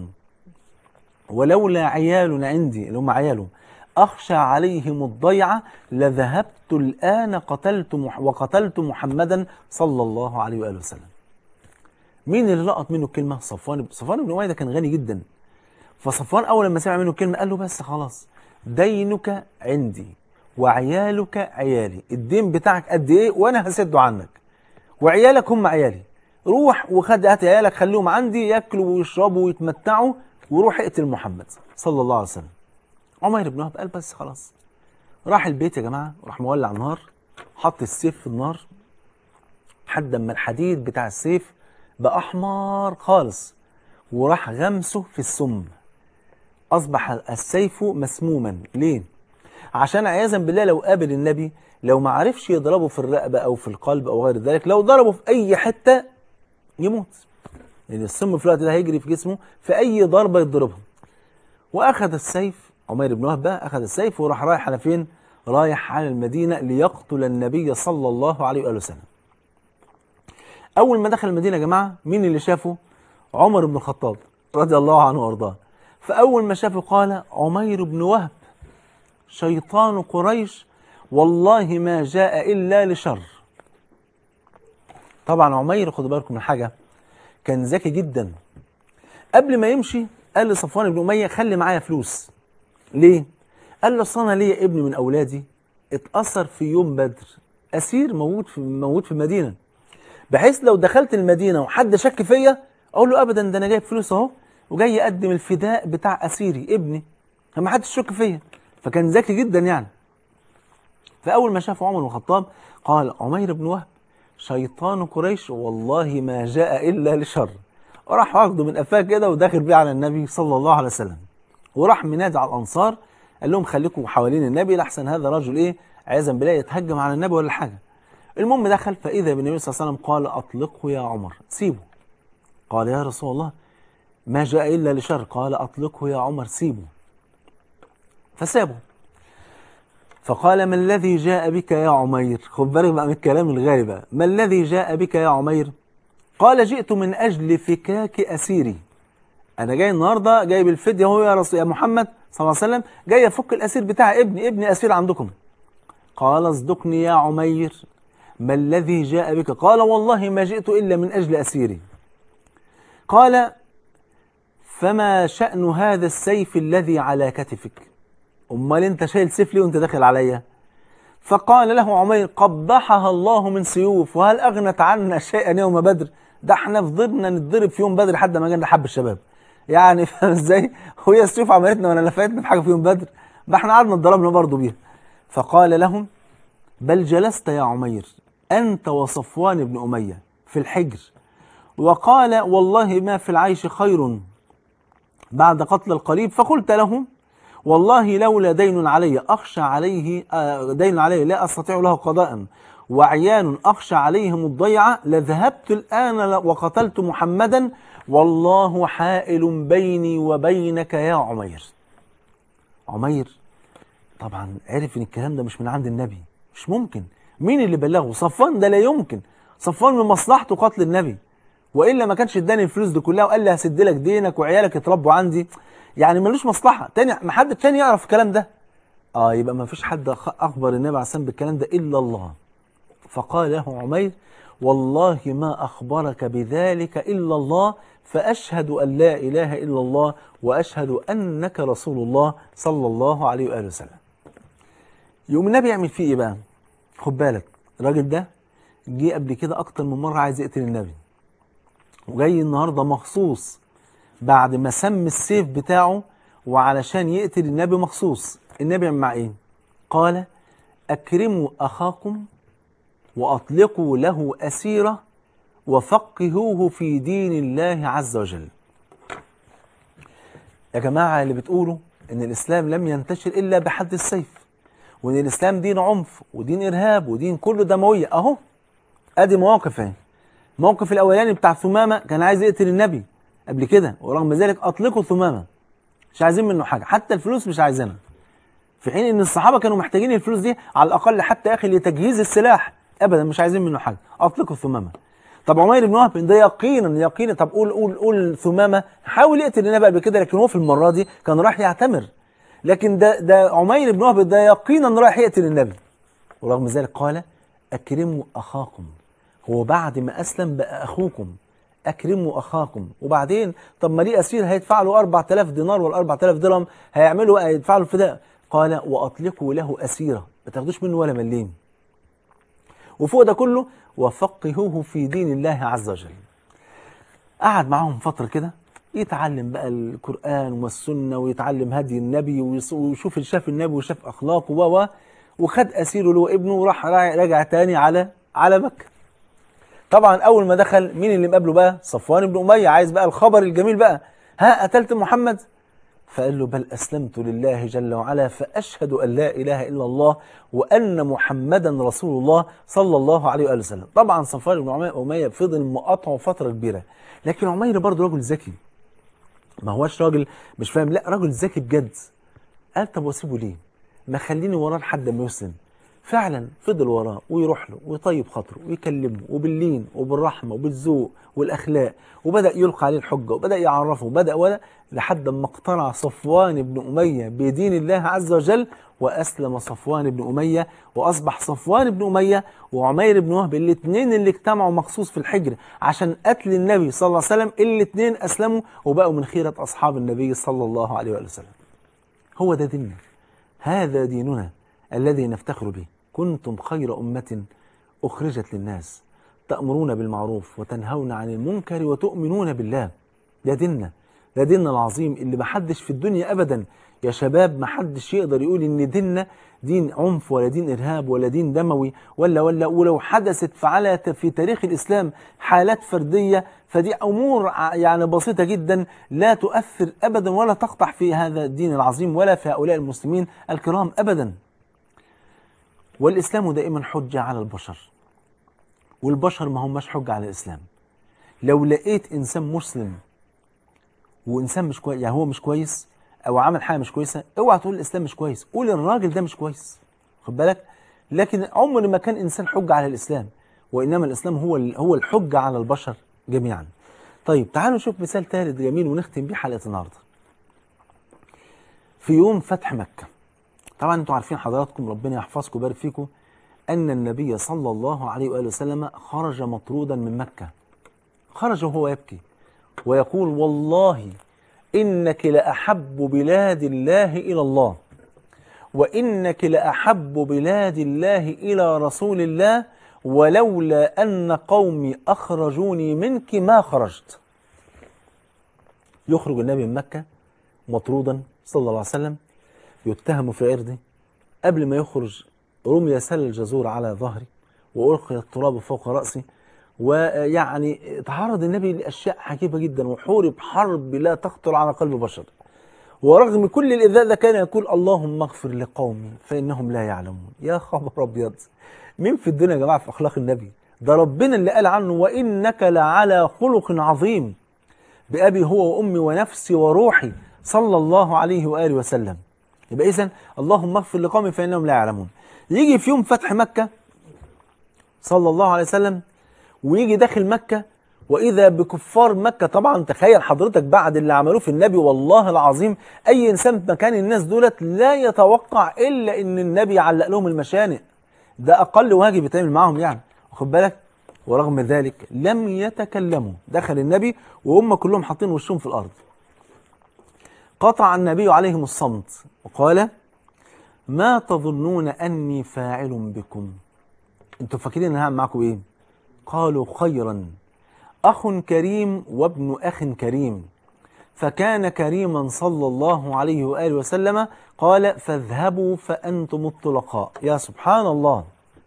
B: ولولا عيال عندي اللي هم عياله أخشى عليهم الضيعة لذهبت الآن وقتلت محمدا صلى الله عليه وآله وسلم. مين اللي لقط منه الكلمة؟ صفوان بن أمية. ده كان غني جدا. فصفوان أول لما سمع منه الكلمة قال له: بس خلاص، دينك عندي وعيالك عيالي، الدين بتاعك قد إيه وأنا هسده عنك، وعيالك هم عيالي، روح هات عيالك خليهم عندي ياكلوا ويشربوا ويتمتعوا، وروح اقتل محمد صلى الله عليه وسلم. عمير بن وهب قال: بس خلاص. راح البيت يا جماعة، راح مولع النار، حط السيف في النار لحد ما الحديد بتاع السيف بقى أحمر خالص، وراح غمسه في السم. أصبح السيف مسموما. ليه؟ عشان عياذا بالله لو قابل النبي، لو ما عرفش يضربه في الرقبة أو في القلب أو غير ذلك، لو ضربه في أي حتة يموت، لأن السم في الوقت ده هيجري في جسمه في أي ضربة يضربها. وأخذ السيف، عمير بن وهب بقى أخذ السيف وراح رايح على فين؟ رايح على المدينة ليقتل النبي صلى الله عليه وآله وسلم. أول ما دخل المدينة يا جماعة، مين اللي شافه؟ عمر بن الخطاب رضي الله عنه وأرضاه. فأول ما شافه قال: عمير بن وهب شيطان قريش والله ما جاء إلا لشر. طبعا عمير، خدوا بالكم من حاجة، كان ذكي جدا. قبل ما يمشي قال لصفوان بن أمية: خلي معايا فلوس. ليه؟ قال له: أصل أنا ليا ابن من أولادي اتأثر في يوم بدر، أسير موجود في المدينة، بحيث لو دخلت المدينة وحد شك فيا أقول له: أبدا، ده أنا جايب فلوس أهو وجاي أقدم الفداء بتاع أسيري ابني، ما حدش يشك فيا. فكان ذكي جدا يعني. فأول ما شاف عمر بن الخطاب قال: عمير بن وهب شيطان قريش والله ما جاء إلا لشر. وراح واخده من قفاه كده وداخل بيه على النبي صلى الله عليه وسلم، وراح منادي على الأنصار قال لهم: خليكم حوالين النبي لأحسن هذا رجل إيه عياذا بالله يتهجم على النبي ولا حاجة. المهم دخل، فإذا بالنبي صلى الله عليه وسلم قال: أطلقه يا عمر، سيبه. قال: يا رسول الله ما جاء إلا لشر. قال: أطلقه يا عمر، سيبه. فسابه. فقال: ما الذي جاء بك يا عمير؟ خد بالك بقى من الكلام الغالي بقى. ما الذي جاء بك يا عمير؟ قال: جئت من أجل فكاك أسيري. أنا جاي النهارده جاي بالفدية هو يا رسول يا محمد صلى الله عليه وسلم، جاي أفك الأسير بتاع ابني أسير عندكم. قال: اصدقني يا عمير، ما الذي جاء بك؟ قال: والله ما جئت إلا من أجل أسيري. قال: فما شأن هذا السيف الذي على كتفك؟ أمال أنت شايل سيف ليه وأنت داخل عليا؟ فقال له عمير: قبحها الله من سيوف، وهل أغنت عنا شيئا يوم بدر؟ ده احنا فضلنا نتضرب في يوم بدر لحد ما جانا حب الشباب. يعني فاهم ازاي؟ هي السيوف عملتنا ولا نفعتنا في حاجة في يوم بدر؟ ما احنا قعدنا اتضربنا برضه بيها. فقال لهم: بل جلست يا عمير أنت وصفوان بن أمية في الحجر، وقال: والله ما في العيش خير بعد قتل القريب. فقلت لهم: والله لولا دين علي أخشى عليه دين علي لا أستطيع له قضاء، وعيان أخشى عليهم الضيعة، لذهبت الآن وقتلت محمدا، والله حائل بيني وبينك يا عمير. عمير طبعا عرف ان الكلام ده مش من عند النبي، مش ممكن. مين اللي بلغه؟ صفوان. ده لا يمكن. صفوان من مصلحته قتل النبي، والا ما كانش اداني الفلوس دي كلها وقال لي هسد لك دينك وعيالك يتربوا عندي. يعني ملوش مصلحه تاني، ما حد تاني يعرف الكلام ده. يبقى ما فيش حد اخبر النبي عليه السلام بالكلام ده الا الله. فقال له عمير: والله ما اخبرك بذلك الا الله، فاشهد ان لا اله الا الله واشهد انك رسول الله صلى الله عليه واله وسلم. يقوم النبي يعمل فيه ايه بقى؟ خد بالك، الراجل ده جه قبل كده اكتر من مره عايز يقتل النبي، وجاي النهارده مخصوص بعد ما سم السيف بتاعه وعلشان يقتل النبي مخصوص. النبي يعمل معاه ايه؟ قال: اكرموا اخاكم واطلقوا له اسيره وفقهوه في دين الله عز وجل. يا جماعه اللي بتقولوا ان الاسلام لم ينتشر الا بحد السيف، وان الاسلام دين عنف ودين ارهاب ودين كله دمويه، اهو ادي مواقف اهي. الموقف الاولاني بتاع ثمامه كان عايز يقتل النبي قبل كده، ورغم ذلك اطلقوا ثمامه، مش عايزين منه حاجه، حتى الفلوس مش عايزينها، في حين ان الصحابه كانوا محتاجين الفلوس دي على الاقل حتى يا اخي لتجهيز السلاح، ابدا مش عايزين منه حاجه. اطلقوا ثمامه. طب عمير بن وهب ده يقينا طب قول ثمامه حاول يقتل النبي قبل كده، لكن هو في المره دي كان راح يعتمر، لكن ده عمير بن وهب ده يقينا راح يقتل النبي، ورغم ذلك قال: اكرموا اخاكم. هو بعد ما اسلم بقى اخوكم، اكرموا اخاكم. وبعدين طب ما ليه اسير هيدفع له 4000 دينار ولا 4000 درهم، هيعملوا هيدفع له فداء. قال: واطلقوا له اسيره، ما تاخدوش منه ولا مليم. وفوق ده كله وفقهوه في دين الله عز وجل. قعد معاهم فتره كده يتعلم بقى القرآن والسنة، ويتعلم هدي النبي، ويشوف شاف النبي وشاف أخلاقه وخد أسيره له ابنه، وراح راجع تاني على مكة. طبعا أول ما دخل مين اللي مقابله بقى؟ صفوان بن أمية، عايز بقى الخبر الجميل بقى: ها قتلت محمد؟ فقال له: بل أسلمت لله جل وعلا، فأشهد أن لا إله إلا الله وأن محمدا رسول الله صلى الله عليه وآله وسلم. طبعا صفوان بن أمية فضل مقاطعه فترة كبيرة، لكن عمير برضه راجل ذكي، ما هوش راجل مش فاهم، لا راجل ذكي بجد. قال: طب واسيبه ليه؟ ما خليني وراه لحد ما يسلم. فعلا فضل وراه ويروح له ويطيب خاطره ويكلمه وباللين وبالرحمه وبالذوق والاخلاق، وبدا يلقى عليه الحجه وبدا يعرفه وبدا لحد ما اقتنع صفوان بن اميه بدين الله عز وجل، واسلم صفوان بن اميه، واصبح صفوان بن اميه وعمير بن وهب الاثنين اللي اجتمعوا مخصوص في الحجر عشان قتل النبي صلى الله عليه وسلم، الاثنين اسلموا وبقوا من خيره اصحاب النبي صلى الله عليه وسلم. هو ده ديننا، هذا ديننا الذي نفتخر به. كنتم خير أمة أخرجت للناس تأمرون بالمعروف وتنهون عن المنكر وتؤمنون بالله. ده ديننا، ده ديننا العظيم اللي محدش في الدنيا أبدا يا شباب، محدش يقدر يقول إن ديننا دين عنف ولا دين إرهاب ولا دين دموي ولو حدثت في تاريخ الإسلام حالات فردية فدي أمور يعني بسيطة جدا لا تؤثر أبدا ولا تقطع في هذا الدين العظيم ولا في هؤلاء المسلمين الكرام أبدا. والإسلام دائما حجة على البشر، والبشر ما هماش حجة على الإسلام. لو لقيت إنسان مسلم وإنسان مش كويس، يعني هو مش كويس أو عمل حاجة مش كويسة، اوعى تقول الإسلام مش كويس، قول الراجل ده مش كويس، خد بالك. لكن عمر ما كان إنسان حجة على الإسلام، وإنما الإسلام هو الحجة على البشر جميعا. طيب تعالوا نشوف مثال ثالث جميل ونختم بيه حلقة النهارده. في يوم فتح مكة، طبعا انتوا عارفين حضراتكم ربنا يحفظكم ويبارك فيكم أن النبي صلى الله عليه وآله وسلم خرج مطرودا من مكة، خرج وهو يبكي ويقول والله إنك لأحب بلاد الله إلى الله، وإنك لأحب بلاد الله إلى رسول الله، ولولا أن قومي أخرجوني منك ما خرجت. يخرج النبي من مكة مطرودا صلى الله عليه وسلم، يتهم في عرضه، قبل ما يخرج رمي سل الجزور على ظهري وألقي التراب فوق رأسي، ويعني تعرض النبي لأشياء عجيبة جدا وحورب حرب لا تخطر على قلب بشر. ورغم كل الإذاء ده كان يقول اللهم اغفر لقومي فإنهم لا يعلمون. يا خبر أبيض، مين في الدنيا يا جماعة في أخلاق النبي؟ ده ربنا اللي قال عنه وإنك لعلى خلق عظيم، بأبي هو وأمي ونفسي وروحي صلى الله عليه وآله وسلم. يبقى إذن اللهم اغفر لقومي فإنهم لا يعلمون. يجي في يوم فتح مكة صلى الله عليه وسلم ويجي داخل مكة وإذا بكفار مكة. طبعا تخيل حضرتك بعد اللي عملوه في النبي، والله العظيم أي إنسان مكان الناس دولت لا يتوقع إلا إن النبي يعلق لهم المشانق، ده أقل واجب يتعمل معهم يعني، واخد بالك. ورغم ذلك لم يتكلموا، دخل النبي وهم كلهم حاطين وشهم في الأرض. قطع النبي عليهم الصمت وقال ما تظنون أني فاعل بكم؟ انتوا فاكرين أنا هعمل معكم إيه؟ قالوا خيرا، أخ كريم وابن أخ كريم. فكان كريما صلى الله عليه وآله وسلم قال فاذهبوا فأنتم الطلقاء. يا سبحان الله،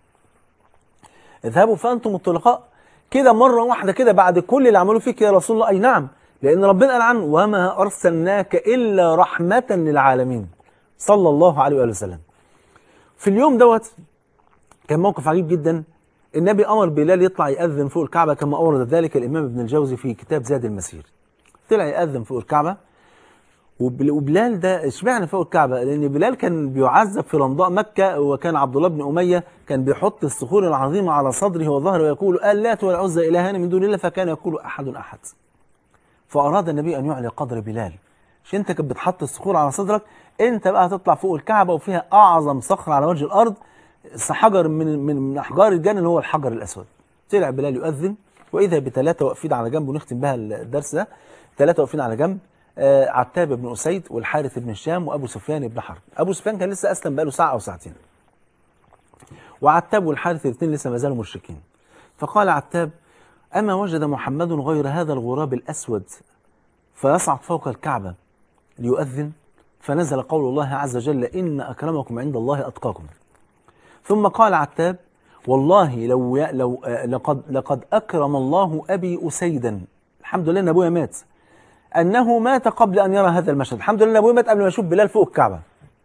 B: اذهبوا فأنتم الطلقاء كده مرة واحدة كده بعد كل اللي عملوه فيك يا رسول الله. أي نعم، لأن ربنا قال عنه وما أرسلناك إلا رحمة للعالمين صلى الله عليه وآله وسلم. في اليوم دوت كان موقف عجيب جدا. النبي أمر بلال يطلع يأذن فوق الكعبة كما أورد ذلك الإمام ابن الجوزي في كتاب زاد المسير. طلع يأذن فوق الكعبة، وبلال ده اشمعنى فوق الكعبة؟ لأن بلال كان بيعذب في رمضاء مكة، وكان عبد الله بن أمية كان بيحط الصخور العظيمة على صدره وظهره ويقول اللات والعزى إلهان من دون الله، فكان يقول أحد أحد. فأراد النبي أن يعلي قدر بلال، مش أنت كنت بتحط الصخور على صدرك، أنت بقى هتطلع فوق الكعبة وفيها أعظم صخر على وجه الأرض، حجر من أحجار الجنة اللي هو الحجر الأسود. طلع بلال يؤذن، وإذا بثلاثة واقفين على جنب، ونختم بها الدرس ده. ثلاثة واقفين على جنب، عتاب بن أسيد والحارث بن هشام وأبو سفيان بن حرب. أبو سفيان كان لسه أسلم بقاله ساعة أو ساعتين، وعتاب والحارث الاثنين لسه ما زالوا مشركين. فقال عتاب أما وجد محمد غير هذا الغراب الأسود فيصعد فوق الكعبة ليؤذن؟ فنزل قول الله عز وجل إن أكرمكم عند الله أتقاكم. ثم قال عتاب والله لقد أكرم الله أبي أسيدا، الحمد لله أن أبويا مات، أنه مات قبل أن يرى هذا المشهد، الحمد لله أن أبويا مات قبل ما يشوف بلال فوق الكعبة.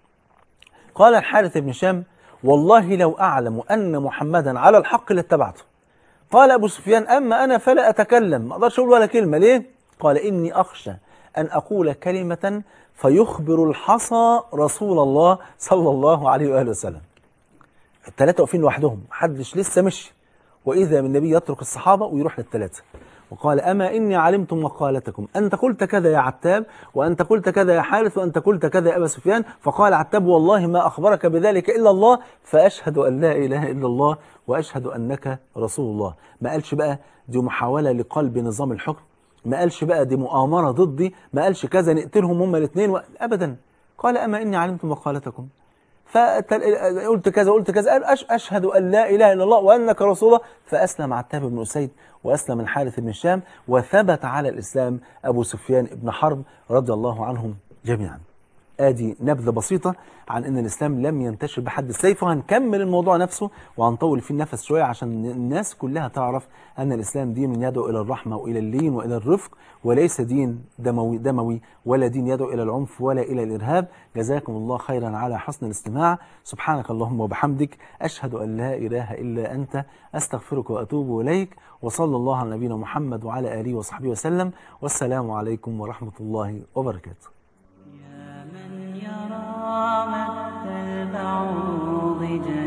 B: قال الحارث بن هشام والله لو أعلم أن محمدا على الحق لاتبعته. قال أبو سفيان أما أنا فلا أتكلم، ما أقدرش أقول ولا كلمة. ليه؟ قال إني أخشى أن أقول كلمة فيخبر الحصى رسول الله صلى الله عليه وآله وسلم. الثلاثة واقفين لوحدهم، محدش لسه مشي، وإذا من النبي يترك الصحابة ويروح للثلاثة وقال أما إني علمت مقالتكم، أنت قلت كذا يا عتاب، وأنت قلت كذا يا حارث، وأنت قلت كذا يا أبا سفيان. فقال عتاب والله ما أخبرك بذلك إلا الله، فأشهد أن لا إله إلا الله وأشهد أنك رسول الله. ما قالش بقى دي محاولة لقلب نظام الحكم، ما قالش بقى دي مؤامرة ضدي، ما قالش كذا نقتلهم هما الاثنين أبدا. قال أما إني علمت مقالتكم فقلت كذا قلت كذا، قال أشهد أن لا إله إلا الله وأنك رسول الله. فأسلم عتاب بن أسيد، وأسلم الحارث بن هشام، وثبت على الإسلام أبو سفيان بن حرب رضي الله عنهم جميعا. ادي نبذه بسيطه عن ان الاسلام لم ينتشر بحد السيف، وهنكمل الموضوع نفسه وهنطول فيه النفس شويه عشان الناس كلها تعرف ان الاسلام دين يدعو الى الرحمه والى اللين والى الرفق، وليس دين دموي ولا دين يدعو الى العنف ولا الى الارهاب. جزاكم الله خيرا على حسن الاستماع. سبحانك اللهم وبحمدك، اشهد ان لا اله الا انت، استغفرك واتوب اليك. وصلى الله على نبينا محمد وعلى اله وصحبه وسلم، والسلام عليكم ورحمه الله وبركاته.
C: يا من يرى مد البعوض